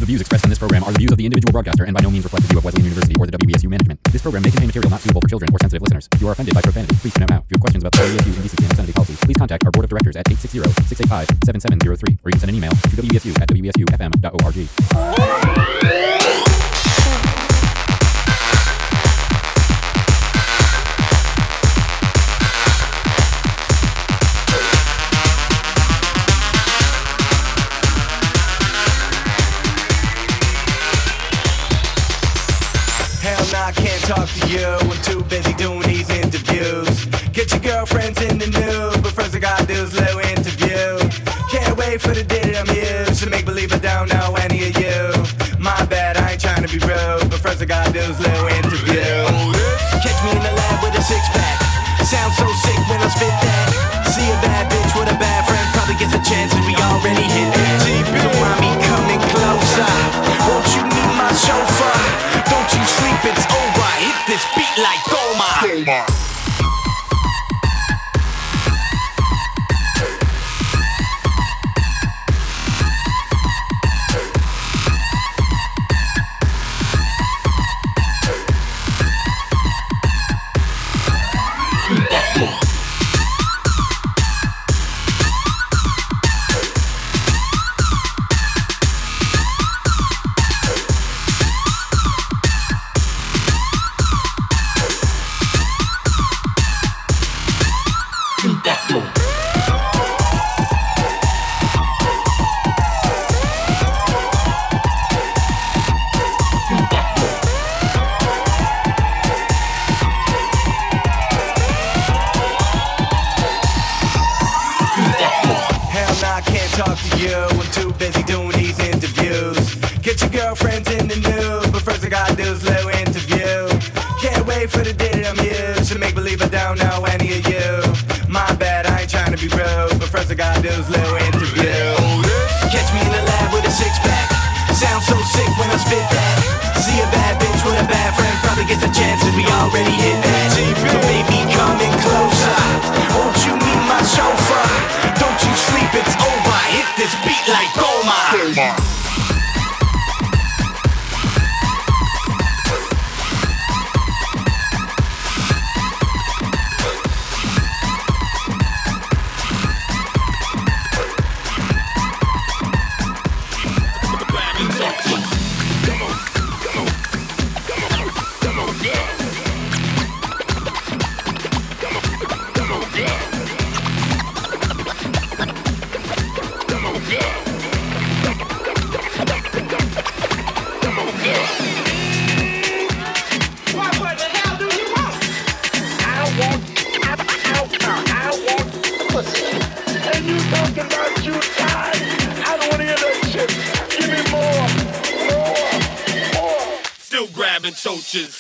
The views expressed in this program are the views of the individual broadcaster and by no means reflect the view of Wesleyan University or the WBSU management. This program may contain material not suitable for children or sensitive listeners. If you are offended by profanity, please tune out now. If you have questions about the WBSU indecency and obscenity policy, please contact our board of directors at 860-685-7703, or you can send an email to wbsu@wbsufm.org. I can't talk to you, I'm too busy doing these interviews. Get your girlfriends in the nude, but first I gotta do is little interview. Can't wait for the day that I'm used to make believe I don't know any of you. My bad, I ain't trying to be rude, but first I gotta do is little interview. Catch me in the lab with a six-pack, sounds so sick when I spit that. See a bad bitch with a bad friend, probably gets a chance and we already hit that. So why me coming closer? Won't you meet my chauffeur? Don't you sleep, it's over. Hit this beat like Goma. Talk to you, I'm too busy doing these interviews. Get your girlfriends in the nude, but first I gotta do is little interview. Can't wait for the day that I'm used to make believe I don't know any of you. My bad, I ain't trying to be rude, but first I gotta do is little interview. Catch me in the lab with a six-pack, sounds so sick when I spit that. See a bad bitch with a bad friend, probably gets a chance and we already hit that. So baby, coming closer, won't you meet my chauffeur? Don't you sleep, it's over. Hit this beat like Goma. Choaches.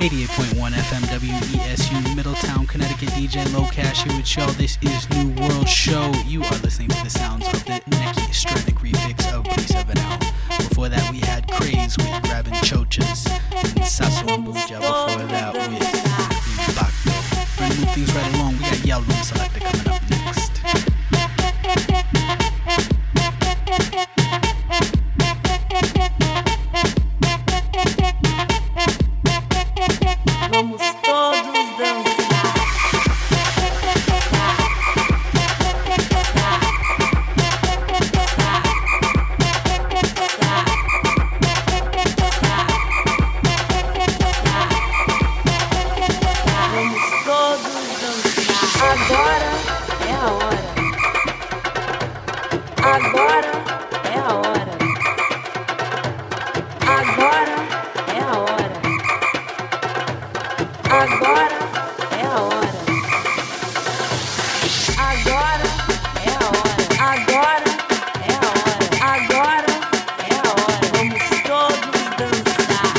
88.1 FM WESU, Middletown, Connecticut. DJ Low Cash here with y'all. This is New World Show. You are listening to the sounds of the Neki Stratic remix of P7L. Before that, we had Craze with Grabbing Chochas, and Sasso and Buja before that with Bakdo. We're gonna move things right along. We got Yellow Selector coming up next. Vamos todos dançar. Agora é a hora. Agora é a hora. Agora é a hora. Agora é a hora. Agora é a hora. Agora é a hora. Agora é a hora. Vamos todos dançar.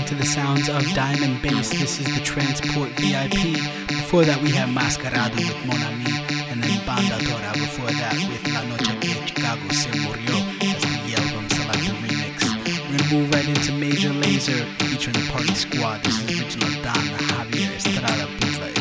to the sounds of Diamond Bass. This is the Transport VIP. Before that, we have Mascarado with Mon Ami, and then Banda Tora before that with La Noche que Chicago se murió. That's the Yelgum Selector remix. We're gonna move right into Major Lazer featuring the Party Squad. This is original Don Javier Estrada bootleg.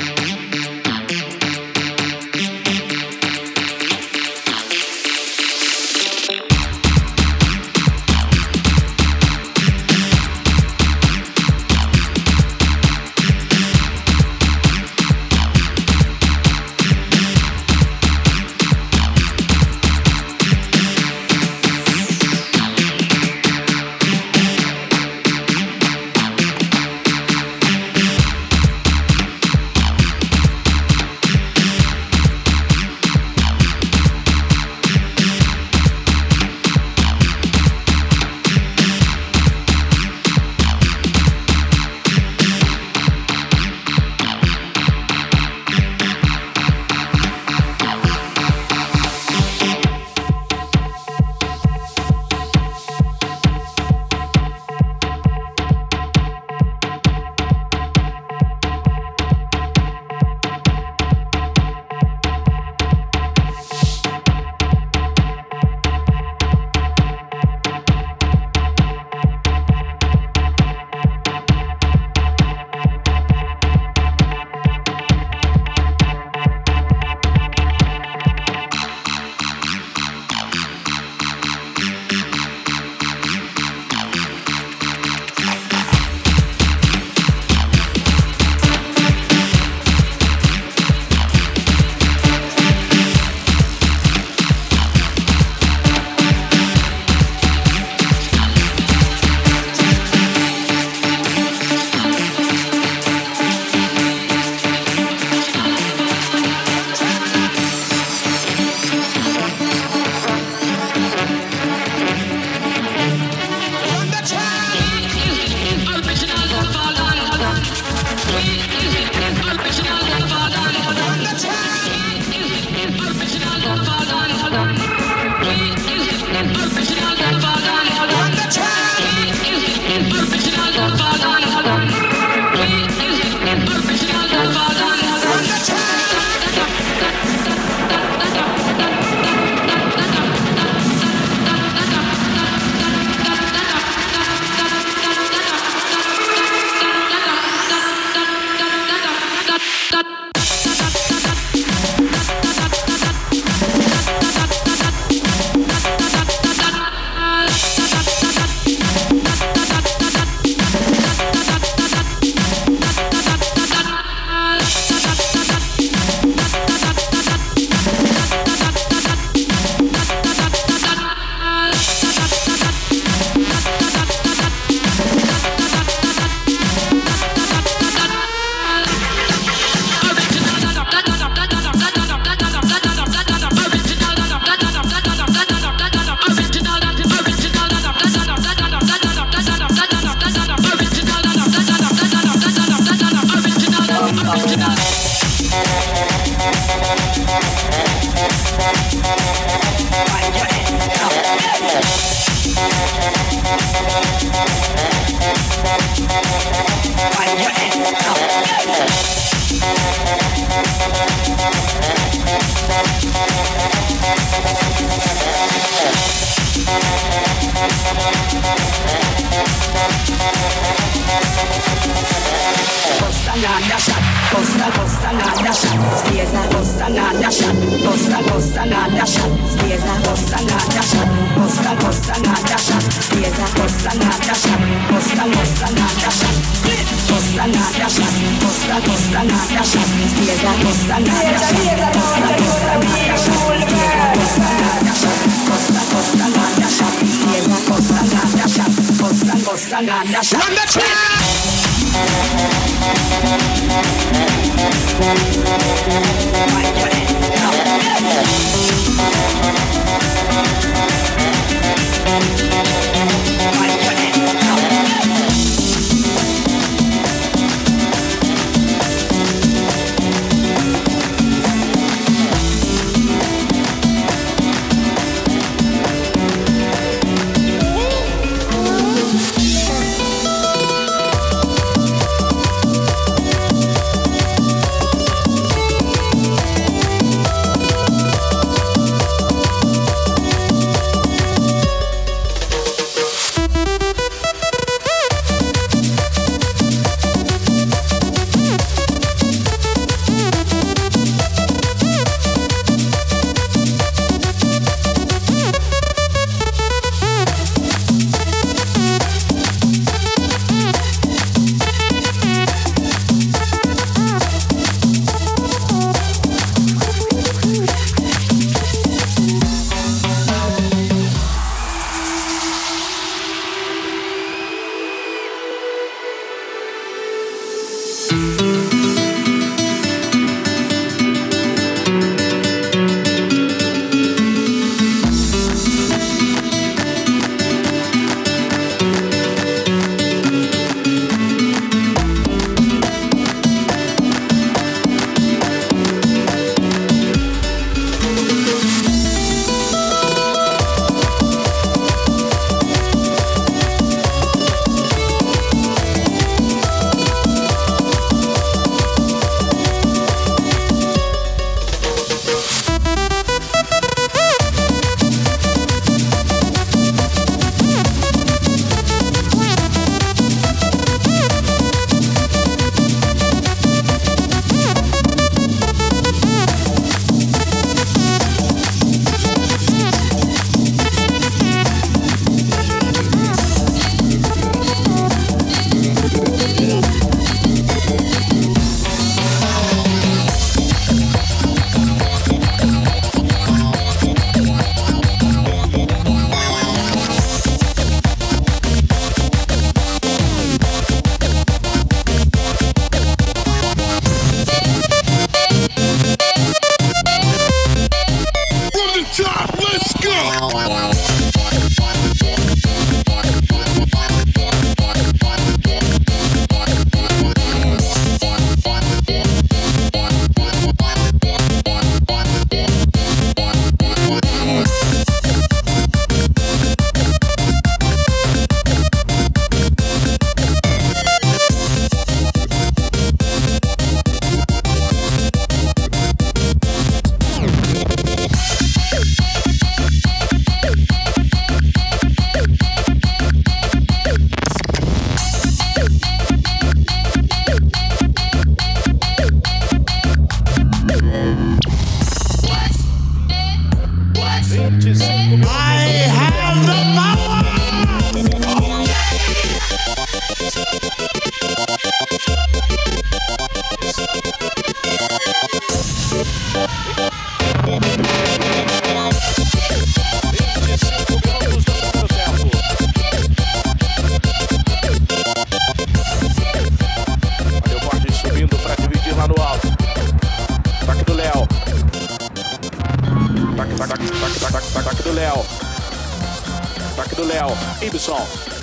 Ibson.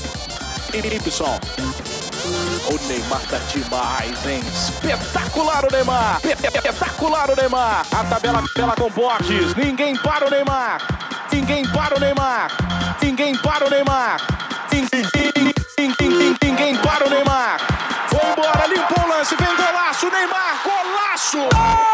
O Neymar tá demais, hein? Espetacular o Neymar! Espetacular o Neymar! A tabela com Borges. Ninguém para o Neymar! Ninguém para o Neymar! Ninguém para o Neymar! Ninguém para o Neymar! Foi embora, limpou o lance, vem golaço, Neymar, golaço!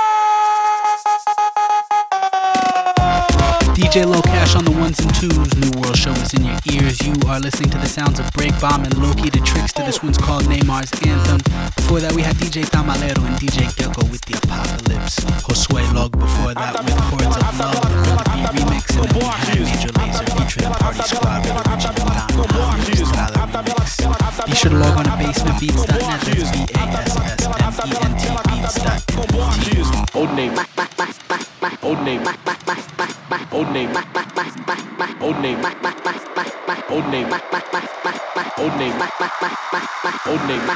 DJ Low Cash on the ones and twos. New World Show is in your ears. You are listening to the sounds of Break Bomb and Loki the Trickster. This one's called Neymar's Anthem. Before that we had DJ Tamalero and DJ Gecko with The Apocalypse. Josue Log before that with Chords of Love, the Brother B remix. And then we had Major Lazer featuring Party Squad with Richie and Don Javier Style remix. Be sure to log on to basementbeats.net. That's BASSMENT beats.net. O Neymar. O Neymar. O Neymar. O Neymar. O Neymar. O Neymar. O Neymar.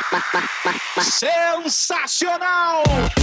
Sensacional!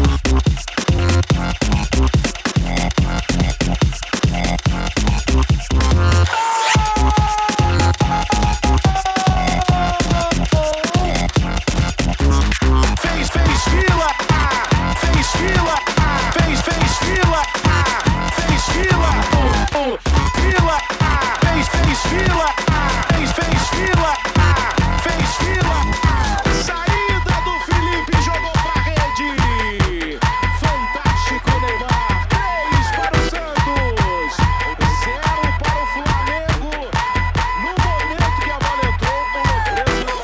Fez fila! Fez fila! Fez fila! Fez fila! Fila! Fez fila! Fez fila! Fez fila! Saída do Felipe, jogou pra rede! Fantástico Neymar! 3 para o Santos! 0 para o Flamengo! No momento que a bola entrou, o Lofredo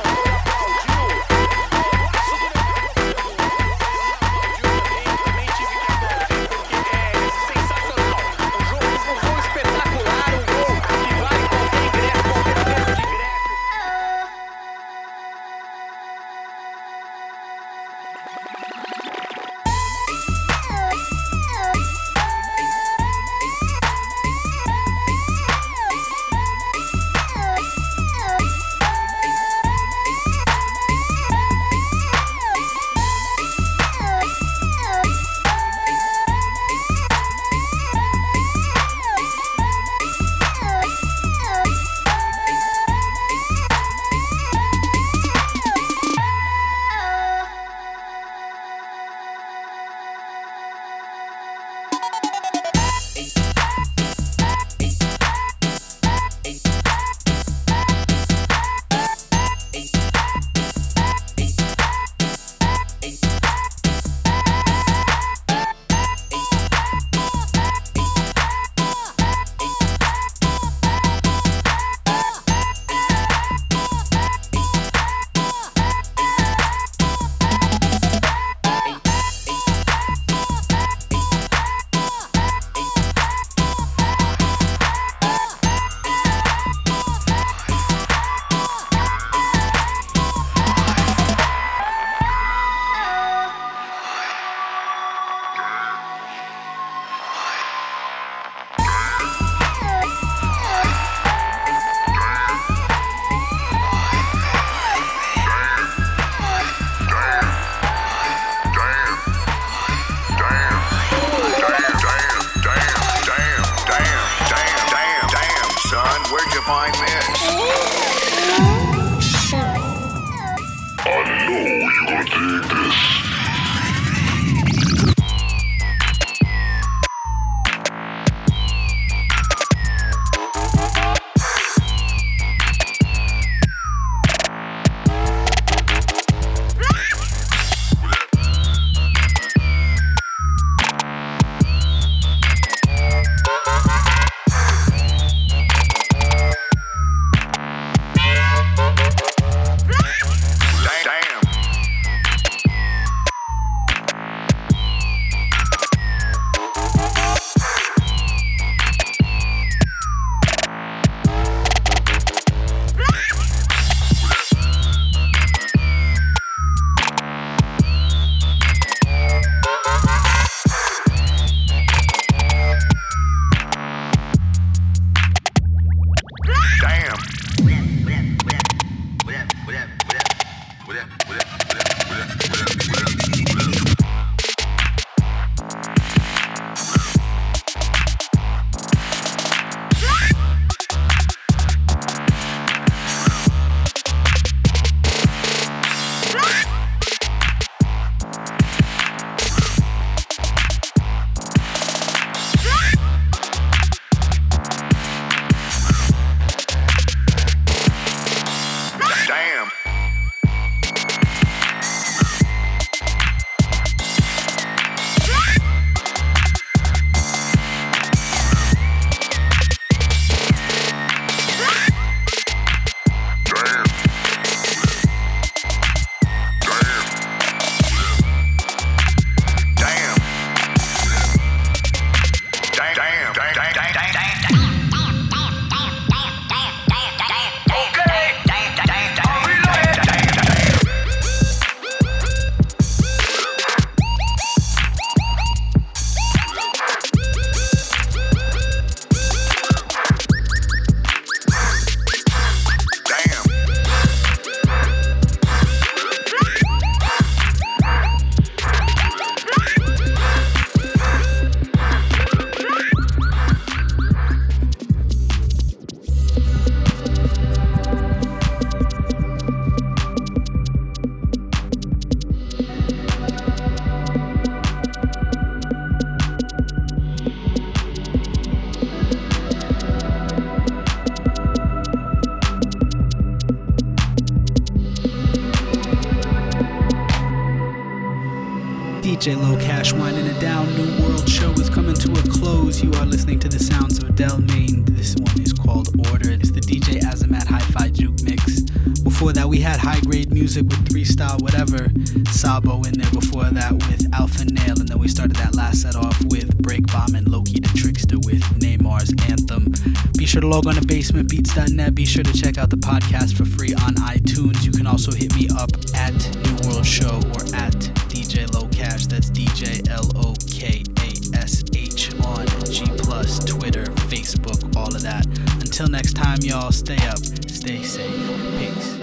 DJ Low Cash winding it down. New World Show is coming to a close. You are listening to the sounds of Delmain. This one is called Order. It's the DJ Azamat Hi-Fi Juke Mix. Before that, we had high grade music with 3-Star Whatever, Sabo in there. Before that with Alpha Nail, and then we started that last set off with Break Bomb and Loki the Trickster with Neymar's Anthem. Be sure to log on to basementbeats.net. Be sure to check out the podcast for free on iTunes. You can also hit me up at New World Show or at DJ Low Cash. That's DJ LOKASH on G+, Twitter, Facebook, all of that. Until next time, y'all, stay up, stay safe. Peace.